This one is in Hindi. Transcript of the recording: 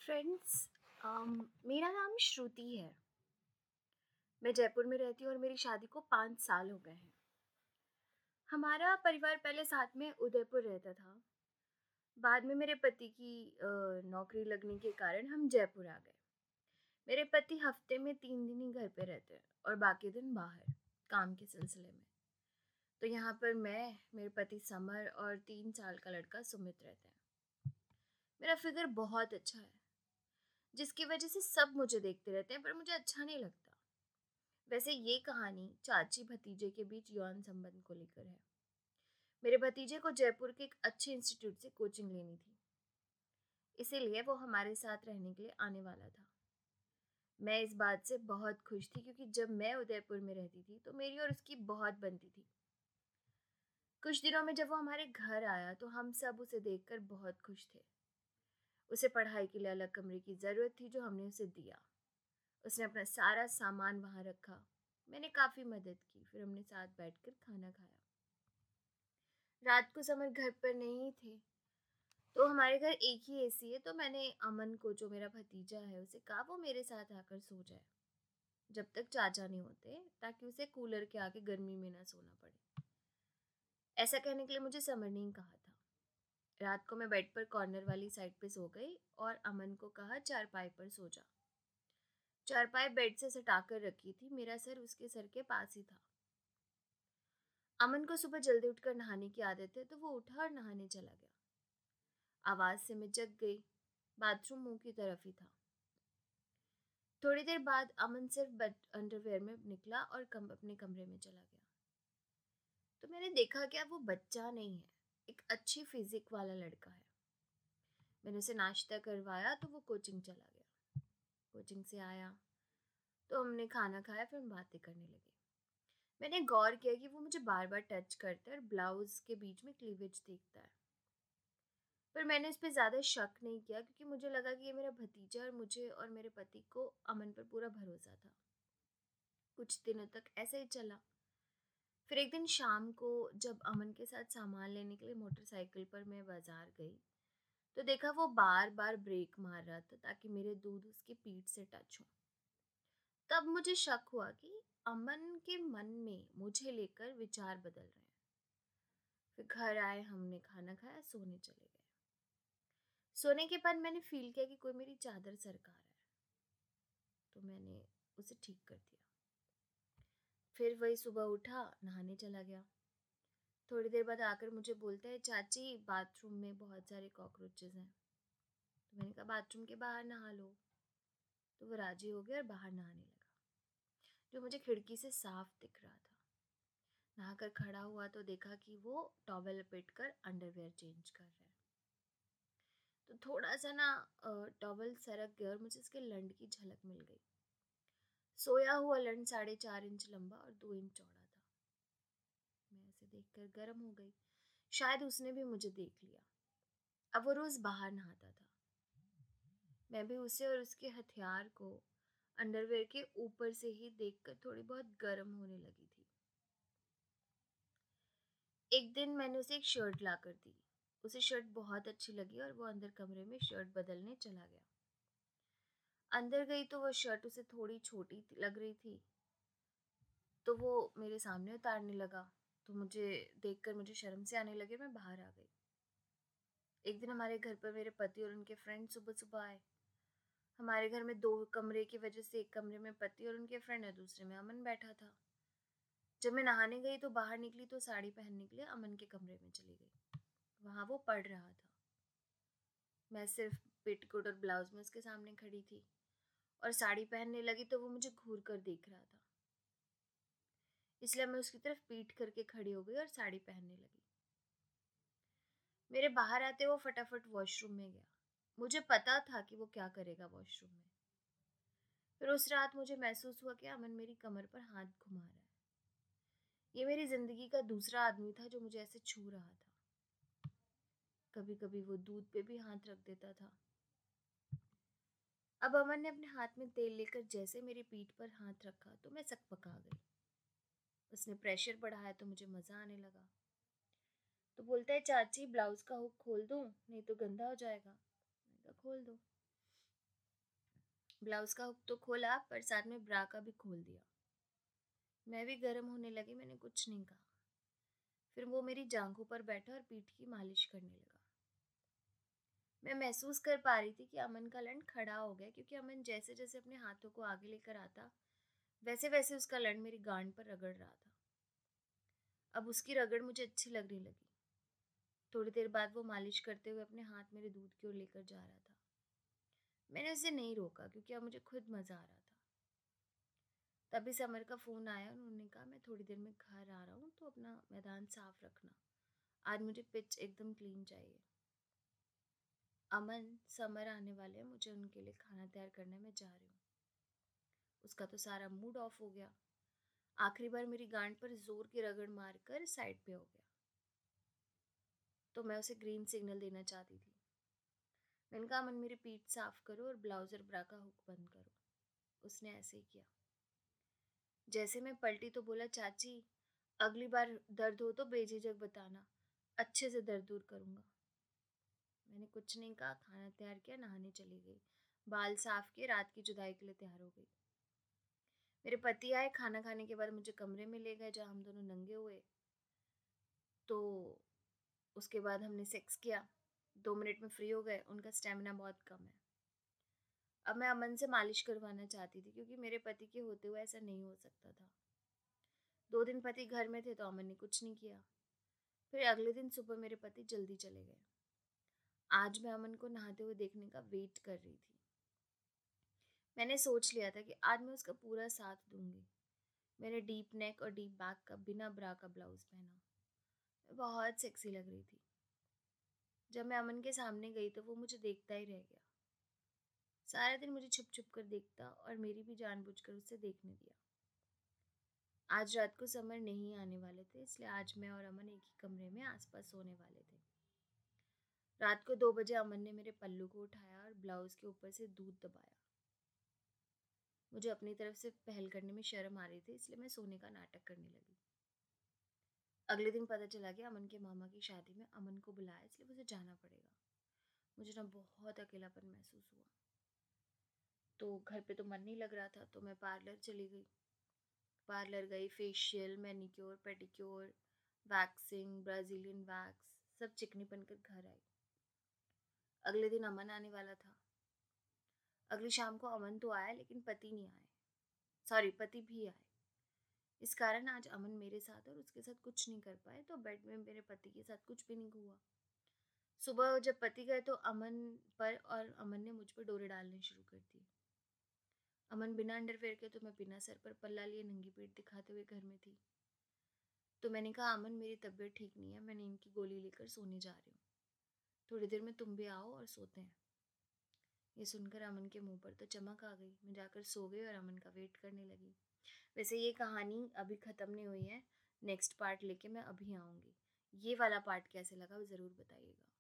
फ्रेंड्स, मेरा नाम श्रुति है। मैं जयपुर में रहती हूँ और मेरी शादी को 5 साल हो गए हैं। हमारा परिवार पहले साथ में उदयपुर रहता था। बाद में मेरे पति की नौकरी लगने के कारण हम जयपुर आ गए। मेरे पति हफ्ते में 3 दिन ही घर पे रहते हैं और बाकी दिन बाहर काम के सिलसिले में। तो यहाँ पर मैं, मेरे पति समर और 3 साल का लड़का सुमित रहते हैं। मेरा फिगर बहुत अच्छा है, जिसकी वजह से सब मुझे देखते रहते हैं, पर मुझे अच्छा नहीं लगता। वैसे ये कहानी चाची भतीजे के बीच यौन संबंध को लेकर है। मेरे भतीजे को जयपुर के एक अच्छे इंस्टीट्यूट से कोचिंग लेनी थी, इसीलिए वो हमारे साथ रहने के लिए आने वाला था। मैं इस बात से बहुत खुश थी क्योंकि जब मैं उदयपुर में रहती थी तो मेरी और उसकी बहुत बनती थी। कुछ दिनों में जब वो हमारे घर आया तो हम सब उसे देखकर बहुत खुश थे। उसे पढ़ाई के लिए अलग कमरे की ज़रूरत थी जो हमने उसे दिया। उसने अपना सारा सामान वहाँ रखा। मैंने काफ़ी मदद की, फिर हमने साथ बैठकर खाना खाया। रात को समर घर पर नहीं थे, तो हमारे घर एक ही एसी है, तो मैंने अमन को, जो मेरा भतीजा है, उसे कहा वो मेरे साथ आकर सो जाए जब तक चाचा नहीं होते, ताकि उसे कूलर के आगे गर्मी में ना सोना पड़े। ऐसा कहने के लिए मुझे समर ने ही कहा था। रात को मैं बेड पर कॉर्नर वाली साइड पे सो गई और अमन को कहा चारपाई पर सो जा। चारपाई बेड से सटाकर रखी थी, मेरा सर उसके सर के पास ही था। अमन को सुबह जल्दी उठकर नहाने की आदत है, तो वो उठा और नहाने चला गया। आवाज से मैं जग गई। बाथरूम मुंह की तरफ ही था। थोड़ी देर बाद अमन सिर्फ अंडरवेयर में निकला और अपने कमरे में चला गया। तो मैंने देखा कि अब वो बच्चा नहीं है, एक अच्छी फिजिक वाला लड़का है। मैंने उसे नाश्ता करवाया तो वो कोचिंग चला गया। कोचिंग से आया तो हमने खाना खाया, फिर हम बातें करने लगे। मैंने गौर किया कि वो मुझे बार बार टच करता है और ब्लाउज के बीच में क्लीवेज देखता है। पर मैंने इस पे ज़्यादा शक नहीं किया क्योंकि मुझे लगा कि ये मेरा भतीजा और मुझे और मेरे पति को अमन पर पूरा भरोसा था। कुछ दिनों तक ऐसे ही चला। फिर एक दिन शाम को जब अमन के साथ सामान लेने के लिए मोटरसाइकिल पर मैं बाजार गई, तो देखा वो बार बार ब्रेक मार रहा था ताकि मेरे दूध उसकी पीठ से टच हो। तब मुझे शक हुआ कि अमन के मन में मुझे लेकर विचार बदल रहे हैं। फिर घर आए, हमने खाना खाया, सोने चले गए। सोने के बाद मैंने फील किया कि कोई मेरी चादर सरका रहा है, तो मैंने उसे ठीक कर दिया। फिर वही सुबह उठा, नहाने चला गया। थोड़ी देर बाद आकर मुझे बोलता है चाची बाथरूम में बहुत सारे कॉकरोचेस हैं। तो मैंने कहा बाथरूम के बाहर नहा लो। तो वो राजी हो गया और बाहर नहाने लगा, जो मुझे खिड़की से साफ दिख रहा था। नहाकर खड़ा हुआ तो देखा कि वो टॉवेल लपेट कर अंडरवेयर चेंज कर रहा है। तो थोड़ा सा ना टॉवेल सरक गया और मुझे उसके लंड की झलक मिल गई। सोया हुआ लंड 4.5 इंच लंबा और 2 इंच चौड़ा था। मैं उसे देखकर गर्म हो गई। शायद उसने भी मुझे देख लिया। अब वो रोज बाहर नहाता था। मैं भी उसे और उसके हथियार को अंडरवेयर के ऊपर से ही देखकर थोड़ी बहुत गर्म होने लगी थी। एक दिन मैंने उसे एक शर्ट ला कर दी। उसे शर्ट बहुत अच्छी लगी और वो अंदर कमरे में शर्ट बदलने चला गया। अंदर गई तो वो शर्ट उसे थोड़ी छोटी लग रही थी, तो वो मेरे सामने उतारने लगा। तो मुझे देखकर मुझे शर्म से आने लगे, मैं बाहर आ गई। एक दिन हमारे घर पर मेरे पति और उनके फ्रेंड सुबह सुबह आए। हमारे घर में 2 कमरे की वजह से एक कमरे में पति और उनके फ्रेंड और दूसरे में अमन बैठा था। जब मैं नहाने गई तो बाहर निकली तो साड़ी पहनने के लिए अमन के कमरे में चली गई। वहाँ वो पढ़ रहा था। मैं सिर्फ पेटीकोट और ब्लाउज में उसके सामने खड़ी थी और साड़ी पहनने लगी तो वो मुझे घूर कर देख रहा था, इसलिए मैं उसकी तरफ पीठ करके खड़ी हो गई और साड़ी पहनने लगी। मेरे बाहर आते वो फटाफट वॉशरूम में गया। मुझे पता था कि वो क्या करेगा वॉशरूम में। फिर उस रात मुझे महसूस हुआ कि अमन मेरी कमर पर हाथ घुमा रहा है। ये मेरी जिंदगी का दूसरा आदमी था जो मुझे ऐसे छू रहा था। कभी कभी वो दूध पे भी हाथ रख देता था। अब अमन ने अपने हाथ में तेल लेकर जैसे मेरी पीठ पर हाथ रखा तो मैं सकपका गई। उसने प्रेशर बढ़ाया तो मुझे मजा आने लगा। तो बोलता है चाची ब्लाउज का हुक खोल दूं, नहीं तो गंदा हो जाएगा। मैंने कहा खोल दो। ब्लाउज का हुक तो खोला पर साथ में ब्रा का भी खोल दिया। मैं भी गर्म होने लगी, मैंने कुछ नहीं कहा। फिर वो मेरी जांघों पर बैठा और पीठ की मालिश करने लगा। मैं महसूस कर पा रही थी कि अमन का लंड खड़ा हो गया, क्योंकि अमन जैसे जैसे अपने हाथों को आगे लेकर आता वैसे वैसे उसका लंड मेरी गांड पर रगड़ रहा था। अब उसकी रगड़ मुझे अच्छी लगने लगी। थोड़ी देर बाद वो मालिश करते हुए अपने हाथ मेरे दूध की ओर लेकर जा रहा था। मैंने उसे नहीं रोका, क्योंकि अब मुझे खुद मजा आ रहा था। तभी समर का फोन आया और उन्होंने कहा, मैं थोड़ी देर में घर आ रहा हूँ, तो अपना मैदान साफ रखना। आज मुझे पिच एकदम क्लीन चाहिए। अमन, समर आने वाले हैं, मुझे उनके लिए खाना तैयार करने में जा रही हूँ। उसका तो सारा मूड ऑफ हो गया। आखिरी बार मेरी गांड पर जोर की रगड़ मारकर साइड पे हो गया। तो मैं उसे ग्रीन सिग्नल देना चाहती थी। मैंने कहा, अमन मेरी पीठ साफ करो और ब्लाउज और ब्रा का हुक बंद करो। उसने ऐसे ही किया। जैसे मैं पलटी तो बोला, चाची अगली बार दर्द हो तो बेझिझक बताना, अच्छे से दर्द दूर करूंगा। मैंने कुछ नहीं कहा, खाना तैयार किया, नहाने चली गई, बाल साफ किए, रात की जुदाई के लिए तैयार हो गई। मेरे पति आए, खाना खाने के बाद मुझे कमरे में ले गए जहाँ हम दोनों नंगे हुए। तो उसके बाद हमने सेक्स किया। 2 मिनट में फ्री हो गए। उनका स्टेमिना बहुत कम है। अब मैं अमन से मालिश करवाना चाहती थी, क्योंकि मेरे पति के होते हुए ऐसा नहीं हो सकता था। 2 दिन पति घर में थे तो अमन ने कुछ नहीं किया। फिर अगले दिन सुबह मेरे पति जल्दी चले गए। आज मैं अमन को नहाते हुए देखने का वेट कर रही थी। मैंने सोच लिया था कि आज मैं उसका पूरा साथ दूंगी। मैंने डीप नेक और डीप बैक का बिना ब्रा का ब्लाउज पहना। मैं बहुत सेक्सी लग रही थी। जब मैं अमन के सामने गई तो वो मुझे देखता ही रह गया। सारा दिन मुझे छुप छुप कर देखता और मेरी भी जानबूझकर उसे देखने दिया। आज रात को समर नहीं आने वाले थे, इसलिए आज मैं और अमन एक ही कमरे में आसपास सोने वाले थे। रात को 2 बजे अमन ने मेरे पल्लू को उठाया और ब्लाउज के ऊपर से दूध दबाया। मुझे अपनी तरफ से पहल करने में शर्म आ रही थी, इसलिए मैं सोने का नाटक करने लगी। अगले दिन पता चला कि अमन के मामा की शादी में अमन को बुलाया, इसलिए मुझे जाना पड़ेगा। मुझे ना बहुत अकेलापन महसूस हुआ। तो घर पे तो मन नहीं लग रहा था, तो मैं पार्लर चली गई। पार्लर गई, facial, manicure, pedicure, waxing, Brazilian wax, सब चिकनी बनकर घर आई। अगले दिन अमन आने वाला था। अगली शाम को अमन तो आया, लेकिन पति नहीं आए। सॉरी, पति भी आए। इस कारण आज अमन मेरे साथ और उसके साथ कुछ नहीं कर पाए, तो बेड में मेरे पति के साथ कुछ भी नहीं हुआ। सुबह जब पति गए तो अमन पर और अमन ने मुझ पर डोरे डालने शुरू कर दिए। अमन बिना अंडरवेयर के, तो मैं बिना सर पर पल्ला लिए नंगी पीठ दिखाते हुए घर में थी। तो मैंने कहा, अमन मेरी तबीयत ठीक नहीं है, मैं नींद की गोली लेकर सोने जा रही हूँ, थोड़ी देर में तुम भी आओ और सोते हैं। ये सुनकर अमन के मुंह पर तो चमक आ गई। मैं जाकर सो गई और अमन का वेट करने लगी। वैसे ये कहानी अभी ख़त्म नहीं हुई है, नेक्स्ट पार्ट लेके मैं अभी आऊँगी। ये वाला पार्ट कैसे लगा वो ज़रूर बताइएगा।